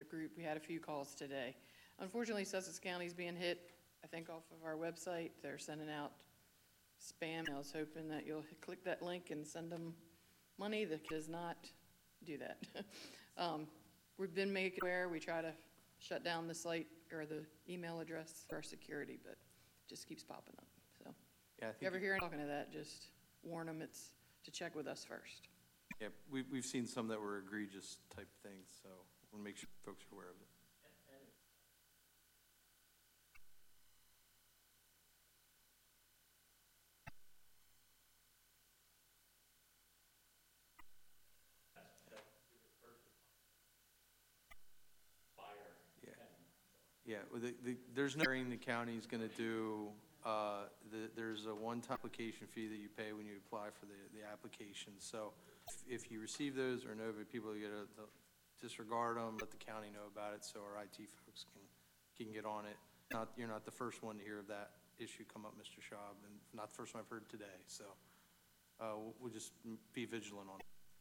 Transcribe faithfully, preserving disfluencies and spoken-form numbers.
group. We had a few calls today. Unfortunately, Sussex County's being hit, I think, off of our website. They're sending out spam. I was hoping that you'll click that link and send them money. That does not do that. um, we've been made aware. We try to shut down the site or the email address for our security, but it just keeps popping up. So Yeah, I if think you ever hear anyone talking to that, just warn them it's to check with us first. Yeah, we, we've seen some that were egregious type things, so we'll make sure folks are aware of it. Yeah, yeah. Well, the, the, there's no hearing the county's going to do. Uh, the, there's a one-time application fee that you pay when you apply for the, the application. So if, if you receive those or know that people get a, the, disregard them, let the county know about it so our I T folks can, can get on it. Not, you're not the first one to hear of that issue come up, Mister Schaub, and not the first one I've heard today. So uh, we'll, we'll just be vigilant on it.